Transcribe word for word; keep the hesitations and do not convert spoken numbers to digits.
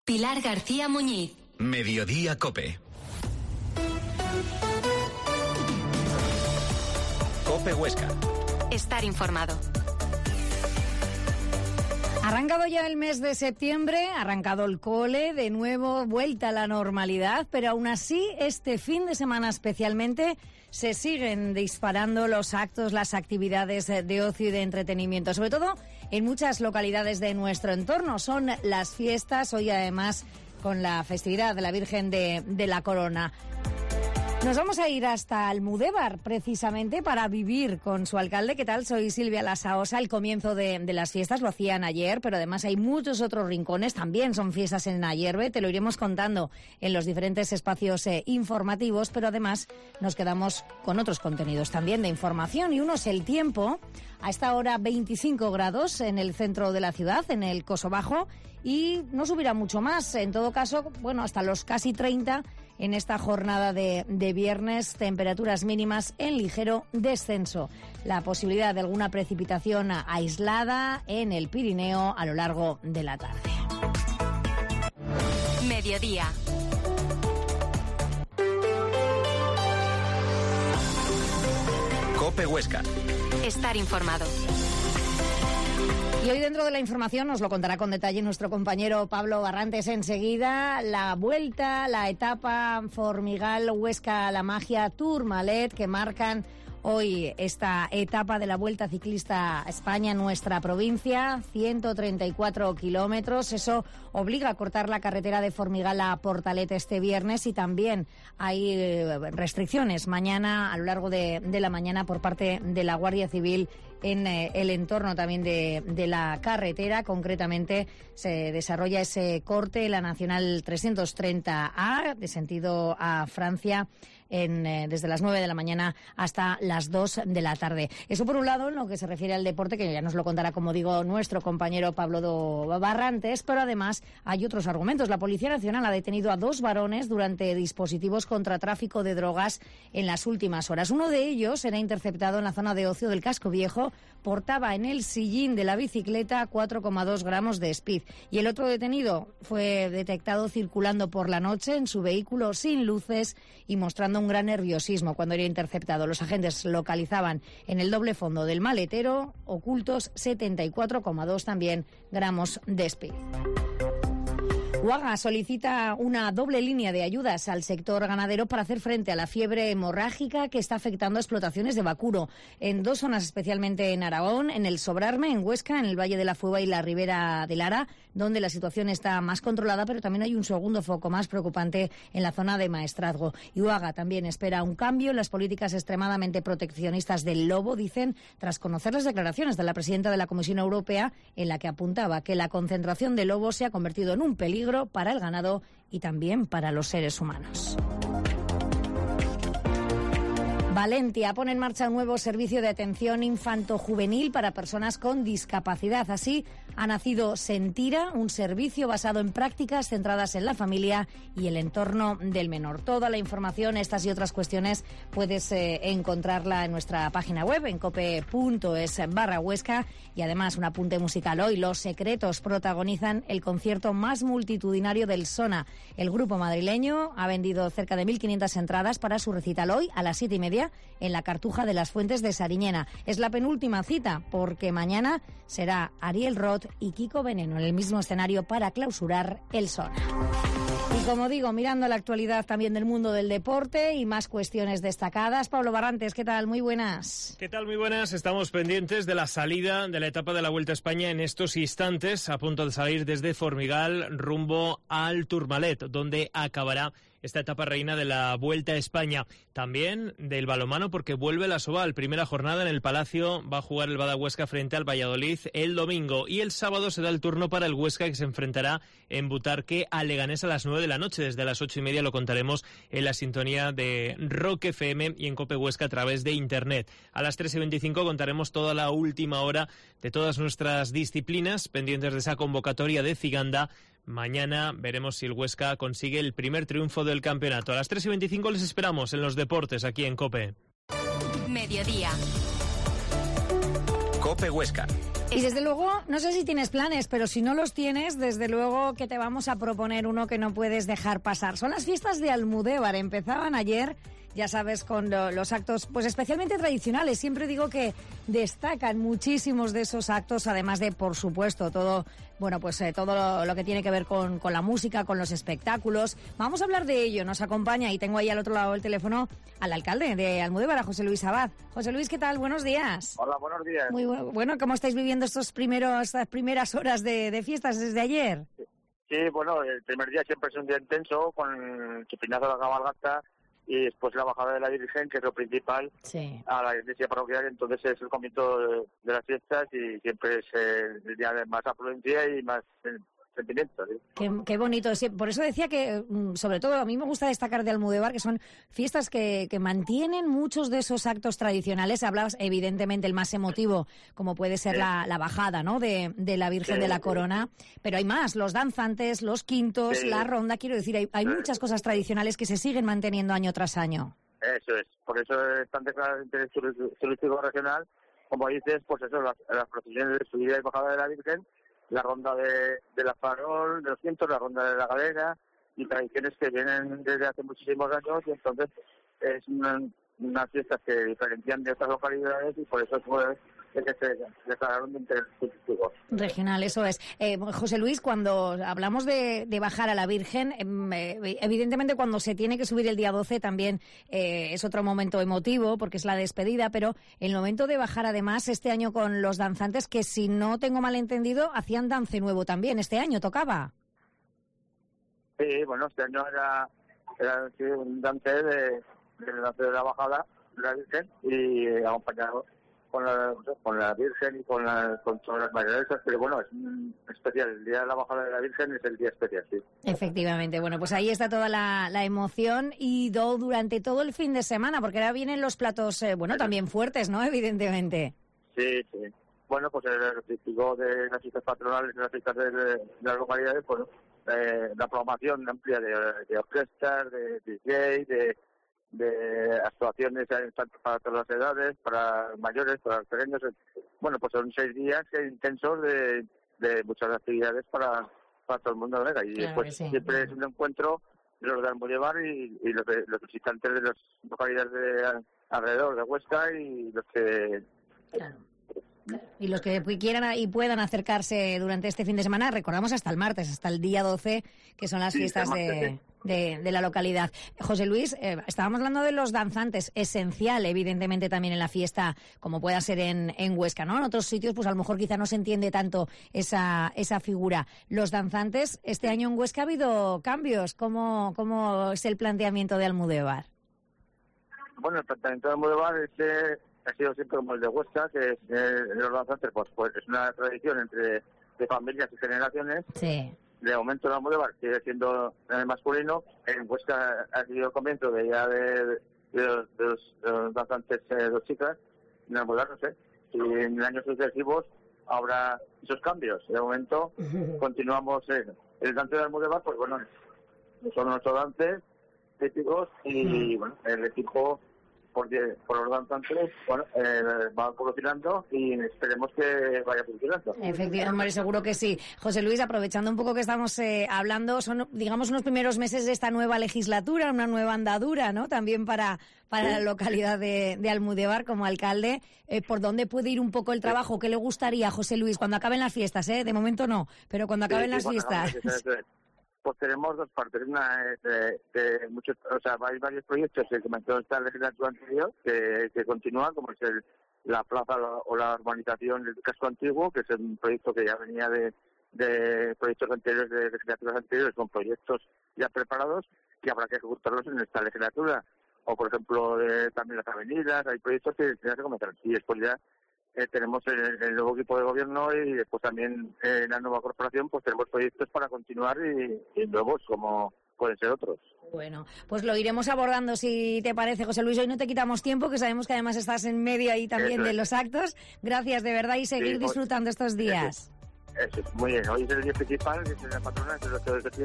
Pilar García Muñiz. Mediodía COPE. COPE Huesca. Estar informado. Ha arrancado ya el mes de septiembre, ha arrancado el cole, de nuevo vuelta a la normalidad, pero aún así este fin de semana especialmente se siguen disparando los actos, las actividades de ocio y de entretenimiento, sobre todo en muchas localidades de nuestro entorno. Son las fiestas, hoy además con la festividad de la Virgen de, de la Corona. Nos vamos a ir hasta Almudévar, precisamente, para vivir con su alcalde. ¿Qué tal? Soy Silvia Lasaosa. El comienzo de, de las fiestas lo hacían ayer, pero además hay muchos otros rincones. También son fiestas en Ayerbe. Te lo iremos contando en los diferentes espacios eh, informativos, pero además nos quedamos con otros contenidos también de información. Y uno es el tiempo. A esta hora veinticinco grados en el centro de la ciudad, en el Coso Bajo, y no subirá mucho más. En todo caso, bueno, hasta los casi treinta en esta jornada de, de viernes, temperaturas mínimas en ligero descenso. La posibilidad de alguna precipitación aislada en el Pirineo a lo largo de la tarde. Mediodía. COPE Huesca. Estar informado. Y hoy dentro de la información nos lo contará con detalle nuestro compañero Pablo Barrantes enseguida. La vuelta, la etapa Formigal Huesca La Magia Tourmalet que marcan hoy esta etapa de la Vuelta Ciclista a España en nuestra provincia, ciento treinta y cuatro kilómetros. Eso obliga a cortar la carretera de Formigal a Portalet este viernes y también hay restricciones mañana a lo largo de, de la mañana por parte de la Guardia Civil en eh, el entorno también de, de la carretera. Concretamente se desarrolla ese corte, la Nacional trescientos treinta A, de sentido a Francia, en, eh, desde las nueve de la mañana hasta las dos de la tarde. Eso por un lado en lo que se refiere al deporte, que ya nos lo contará, como digo, nuestro compañero Pablo Barrantes, pero además hay otros argumentos. La Policía Nacional ha detenido a dos varones durante dispositivos contra tráfico de drogas en las últimas horas. Uno de ellos era interceptado en la zona de ocio del Casco Viejo, portaba en el sillín de la bicicleta cuatro coma dos gramos de speed. Y el otro detenido fue detectado circulando por la noche en su vehículo sin luces y mostrando un gran nerviosismo cuando era interceptado. Los agentes localizaban en el doble fondo del maletero ocultos setenta y cuatro coma dos también gramos de speed. UAGA solicita una doble línea de ayudas al sector ganadero para hacer frente a la fiebre hemorrágica que está afectando a explotaciones de vacuro en dos zonas, especialmente en Aragón, en el Sobrarme, en Huesca, en el Valle de la Fueva y la Ribera del Ara, donde la situación está más controlada, pero también hay un segundo foco más preocupante en la zona de Maestrazgo. Y UAGA también espera un cambio en las políticas extremadamente proteccionistas del lobo, dicen, tras conocer las declaraciones de la presidenta de la Comisión Europea, en la que apuntaba que la concentración de lobos se ha convertido en un peligro para el ganado y también para los seres humanos. Valentia pone en marcha un nuevo servicio de atención infanto-juvenil para personas con discapacidad. Así ha nacido Sentira, un servicio basado en prácticas centradas en la familia y el entorno del menor. Toda la información, estas y otras cuestiones, puedes eh, encontrarla en nuestra página web, en cope punto es barra Huesca. Y además, un apunte musical hoy. Los Secretos protagonizan el concierto más multitudinario del Sona. El grupo madrileño ha vendido cerca de mil quinientas entradas para su recital hoy a las siete y media en la Cartuja de las Fuentes de Sariñena. Es la penúltima cita porque mañana será Ariel Roth y Kiko Veneno en el mismo escenario para clausurar el Sona. Y como digo, mirando la actualidad también del mundo del deporte y más cuestiones destacadas. Pablo Barrantes, ¿qué tal? Muy buenas. ¿Qué tal? Muy buenas. Estamos pendientes de la salida de la etapa de la Vuelta a España en estos instantes, a punto de salir desde Formigal rumbo al Tourmalet, donde acabará esta etapa reina de la Vuelta a España. También del balonmano, porque vuelve la Soval. Primera jornada en el Palacio, va a jugar el Bada Huesca frente al Valladolid el domingo. Y el sábado se da el turno para el Huesca, que se enfrentará en Butarque a Leganés a las nueve de la noche. Desde las ocho y media lo contaremos en la sintonía de Rock F M y en Cope Huesca a través de Internet. A las tres y veinticinco contaremos toda la última hora de todas nuestras disciplinas, pendientes de esa convocatoria de Ciganda. Mañana veremos si el Huesca consigue el primer triunfo del campeonato. A las tres y veinticinco les esperamos en los deportes aquí en COPE. Mediodía. COPE Huesca. Y desde luego, no sé si tienes planes, pero si no los tienes, desde luego que te vamos a proponer uno que no puedes dejar pasar. Son las fiestas de Almudévar. Empezaban ayer, ya sabes, con lo, los actos pues especialmente tradicionales. Siempre digo que destacan muchísimos de esos actos, además de, por supuesto, todo bueno pues eh, todo lo, lo que tiene que ver con, con la música, con los espectáculos. Vamos a hablar de ello. Nos acompaña, y tengo ahí al otro lado del teléfono, al alcalde de Almudévar, a José Luis Abad. José Luis, ¿qué tal? Buenos días. Hola, buenos días. Muy bueno. Bueno, ¿cómo estáis viviendo estos primeros, estas primeras horas de, de fiestas desde ayer? Sí, bueno, el primer día siempre es un día intenso, con el chupinazo de la cabalgata y después la bajada de la Virgen, que es lo principal, sí, a la iglesia parroquial. Entonces es el comienzo de, de las fiestas y siempre es eh, el día de más afluencia y más eh, sentimiento. ¿sí? Qué, qué bonito. Sí, por eso decía que, sobre todo, a mí me gusta destacar de Almudévar que son fiestas que, que mantienen muchos de esos actos tradicionales. Hablabas, evidentemente, el más emotivo, como puede ser sí. la, la bajada, ¿no?, de, de la Virgen sí, de la Corona. Sí. Pero hay más, los danzantes, los quintos, sí. la ronda. Quiero decir, hay, hay sí. muchas cosas tradicionales que se siguen manteniendo año tras año. Eso es. Por eso es tan declarado el interés turístico regional. Como dices, pues eso, las, las procesiones de subida y bajada de la Virgen, la ronda de, de la farol, de los vientos, la ronda de la galera, y tradiciones que vienen desde hace muchísimos años, y entonces es una, unas fiestas que diferencian de otras localidades, y por eso fue que se declararon de interés turístico. Regional, eso es. Eh, José Luis, cuando hablamos de, de bajar a la Virgen, eh, evidentemente cuando se tiene que subir el día doce también eh, es otro momento emotivo, porque es la despedida, pero el momento de bajar, además, este año con los danzantes, que si no tengo mal entendido, hacían dance nuevo también, este año tocaba. Sí, bueno, este año era, era sí, un dance de, de, la, de la bajada de la Virgen, y eh, acompañado con la, con la Virgen y con, la, con todas las mayoresas, pero bueno, es un especial. El día de la bajada de la Virgen es el día especial, sí. Efectivamente, bueno, pues ahí está toda la, la emoción, y do, durante todo el fin de semana, porque ahora vienen los platos, eh, bueno, también fuertes, ¿no?, evidentemente. Sí, sí. Bueno, pues el típico de las fiestas patronales, de las fiestas de, de, de las localidades, bueno, eh, la programación amplia de, de orquestas, de D J, de de actuaciones tanto para todas las edades, para mayores, para los pequeños. Bueno, pues son seis días intensos de, de muchas actividades para, para todo el mundo, ¿verdad? Y claro, después sí. siempre es un encuentro de los de Almudévar y, y los, de, los visitantes de las localidades de alrededor de Huesca y los que... Claro. Y los que quieran y puedan acercarse durante este fin de semana, recordamos hasta el martes, hasta el día doce, que son las sí, fiestas de, de, de la localidad. José Luis, eh, estábamos hablando de los danzantes, esencial evidentemente también en la fiesta, como pueda ser en, en Huesca, ¿no? En otros sitios pues a lo mejor quizá no se entiende tanto esa, esa figura. Los danzantes, este año en Huesca ha habido cambios. ¿Cómo, cómo es el planteamiento de Almudévar? Bueno, el planteamiento de Almudévar es... Eh... ha sido siempre como el de Huesca, que es eh, los danzantes, pues, pues es una tradición entre de familias y generaciones. Sí. De momento en Almudévar sigue siendo eh, masculino. En Huesca ha sido el comienzo de ya de, de, de, los, de, los, de los danzantes eh, dos chicas. En Almudévar no sé. Y en años sucesivos habrá esos cambios. De momento continuamos eh, el dance de Almudévar, pues bueno, son nuestros dances típicos y bueno, el equipo por, por los danzantes, bueno, eh, va evolucionando y esperemos que vaya funcionando. Efectivamente, seguro que sí. José Luis, aprovechando un poco que estamos eh, hablando, son, digamos, unos primeros meses de esta nueva legislatura, una nueva andadura, ¿no? También para, para sí. la localidad de, de Almudévar como alcalde. Eh, ¿Por dónde puede ir un poco el trabajo? ¿Qué le gustaría, José Luis, cuando acaben las fiestas? ¿eh? De momento no, pero cuando acaben sí, las sí, fiestas... Bueno, pues tenemos dos partes. Una es de, de muchos, o sea, hay varios proyectos que comenzó esta legislatura anterior que, que continúan, como es el, la plaza o la urbanización del casco antiguo, que es un proyecto que ya venía de, de proyectos anteriores, de legislaturas anteriores, con proyectos ya preparados que habrá que ejecutarlos en esta legislatura. O, por ejemplo, de, también las avenidas, hay proyectos que ya se comenzarán. Y después ya Eh, tenemos el, el nuevo equipo de gobierno y después también en eh, la nueva corporación pues tenemos proyectos para continuar y, y nuevos como pueden ser otros. Bueno, pues lo iremos abordando si te parece, José Luis. Hoy no te quitamos tiempo, que sabemos que además estás en medio ahí también Eso de es. los actos. Gracias de verdad y seguir sí, disfrutando hoy, estos días. Eso, eso es muy bien. Hoy es el día principal, es la patrona, es el ocho de septiembre.